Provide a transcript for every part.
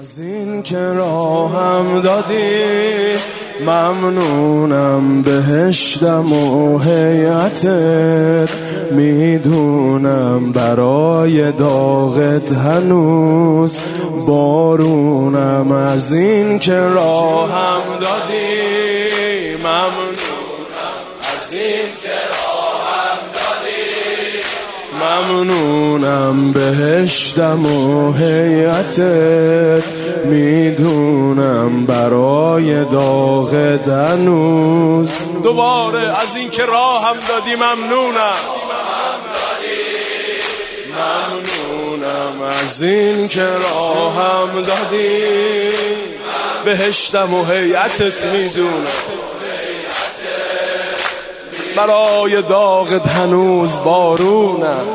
از این که راهم دادی ممنونم، بهشتم و هیئتت میدونم، برای داغت هنوز بارونم. از این که راهم دادی ممنونم، از این که راهم دادی ممنونم، بهشتم و هیئتت میدونم، برای داغت هنوز. دوباره از این که راهم دادی ممنونم، ممنونم از این که راهم دادی، بهشتم و هیئتت میدونم، برای داغت هنوز بارونم،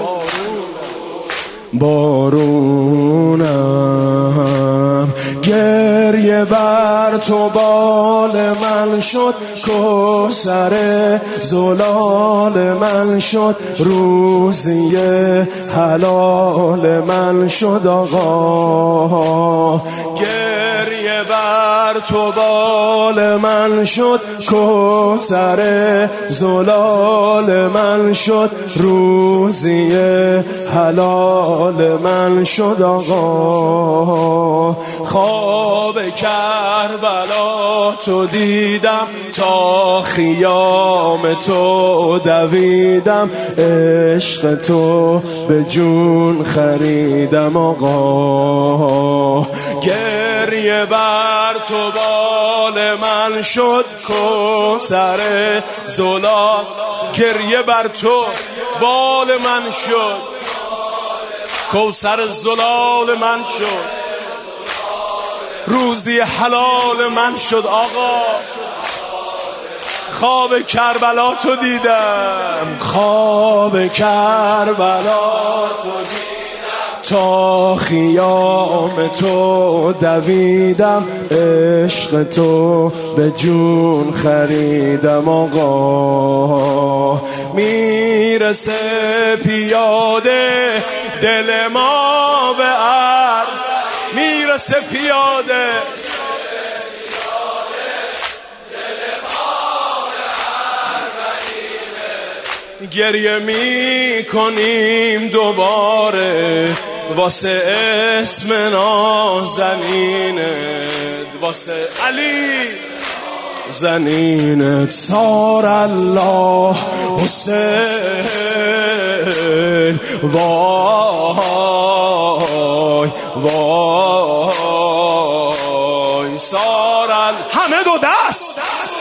بارونم. گریه بر تو بال من شد، کوثر زلال من شد، روزی حلال من شد آقا. گریه بر تو بال من شد، کوثر زلال من شد، روزی حلال من شد آقا. خواب کربلا تو دیدم، تا خیام تو دویدم، عشق تو به جون خریدم آقا. گریه بر تو بال من شد، کوثر زلال. گریه بر تو بال من شد، کوثر زلال من شد، روزی حلال من شد آقا. خواب کربلا تو دیدم، خواب کربلا تو دیدم، تا خیام تو دویدم، عشق تو به جون خریدم آقا. میرسه پیاده دل ما به عرض، میرسه پیاده گریه می کنیم دوباره واسه اسم نازنینت، واسه علی زنینت. سار الله حسین، وای وای سار همه دو دست.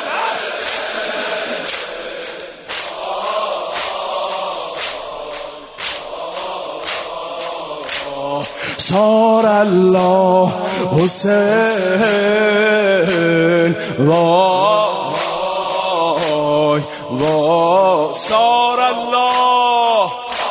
سار الله حسین، وای وای سار الله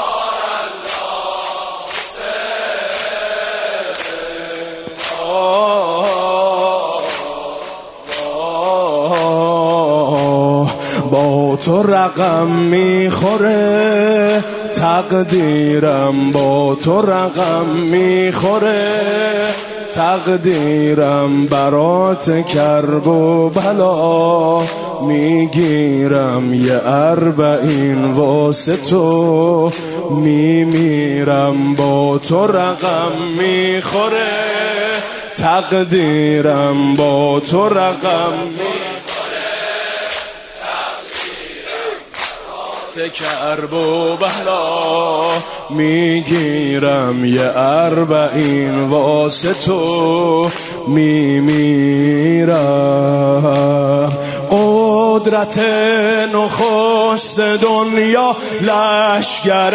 با تو رقم میخوره تقدیرم، با تو رقم میخوره تقدیرم، برات کرب و بلا میگیرم، یه اربعین واسه تو میمیرم. با تو رقم میخوره تقدیرم، با تو رقم کرب و بلا میگیرم، یه اربعین واسه تو میمیرم. قدرت نخست دنیا لشگر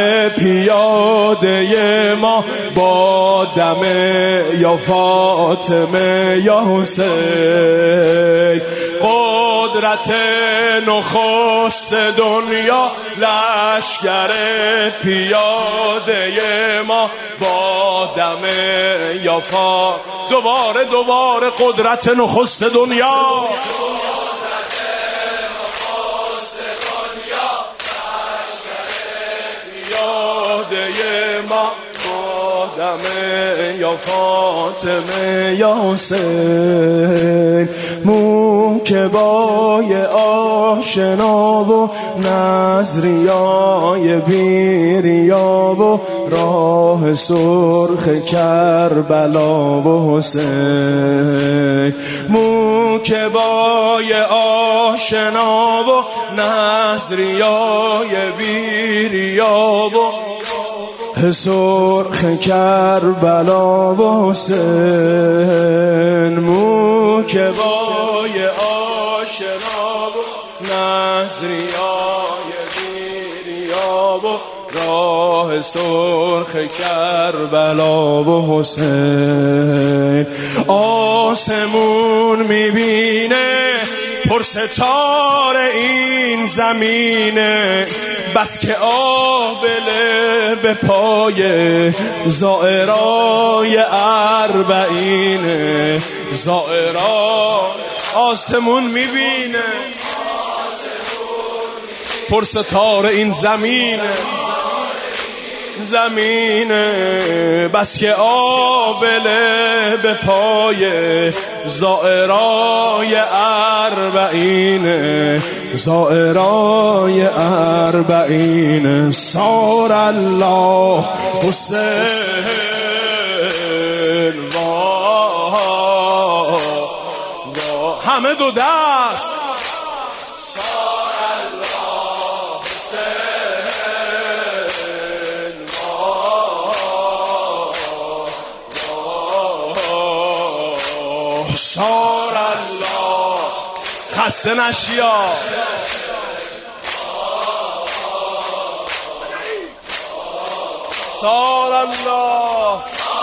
پیاده ما، با دم یا فاطمه یا حسین. قدرت نخست دنیا لشگر پیاده ما، با دم یا فاطمه. دوباره قدرت نخست دنیا، ما دمه یا فاطمه یا حسین، موکبای آشنا و نظریای بیریا و راه سرخ کربلا و حسین، موکبای آشنا و نظریای بیریا و سرخ کربلا و حسین، موکبای آشنا و نظریای بیریا و راه سرخ کربلا و حسین. آسمون میبینه پرستاره این زمینه، بس که آبله به پای زائرای اربعینه، زائرای آسمون میبینه پرستاره این زمینه، بس که آبله به پای زائرای اربعینه، زائرای اربعینه. سار الله حسین همه دو دست. سار الله خسته نشیا. سار الله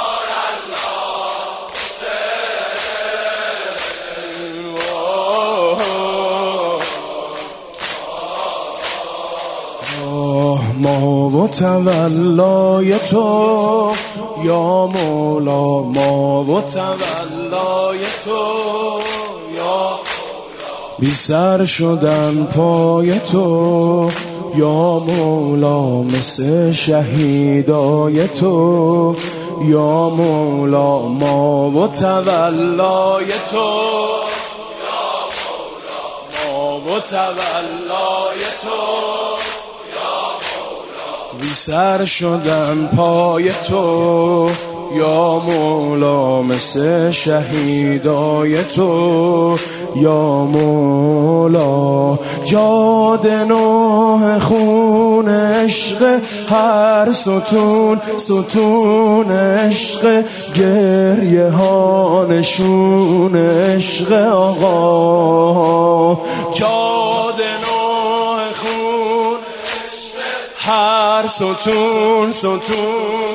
ما و تولای تو یا مولا، ما و تولای تو یا بی سر شدن پای تو یا مولا، مثل شهیدای تو یا مولا، ما و تولای تو یا مولا، ما و تولای تو بی سر شدن پای تو یا مولا، مثل شهیدای تو یا مولا. جاد نوح خون عشق، هر ستون ستون عشق، گریه ها نشون عشق آقا. جاد نوح خون هر ستون ستون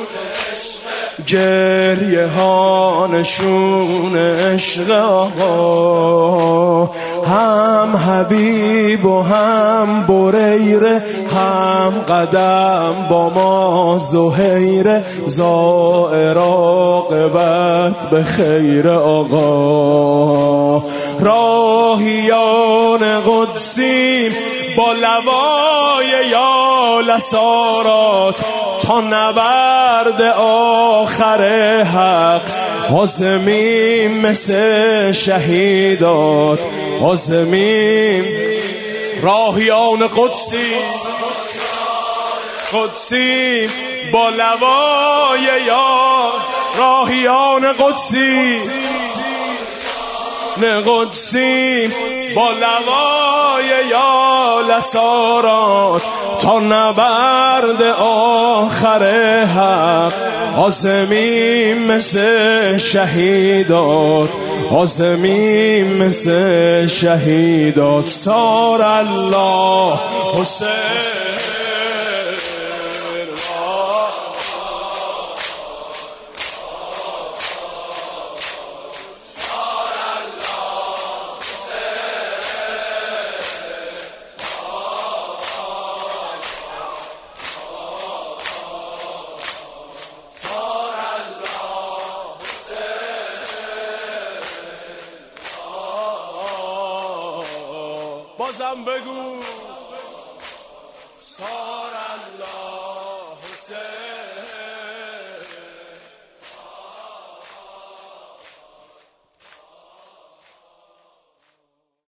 گریه ها نشون عشق آقا. هم حبیب و هم بریره، هم قدم با ما زهیره، زائر عاقبت به خیر آقا. راهیان قدسیم با لوای یا لسارات، تا نبرد آخر حق عازمیم مثل شهیدات، عازمیم. راهیان قدسی با لوای یا، راهیان قدسی با لوای یا لسارات، تا نبرد آخر حق عازمیم مثل شهیدات، عازمیم مثل شهیدات. سار الله حسین بازم بگو.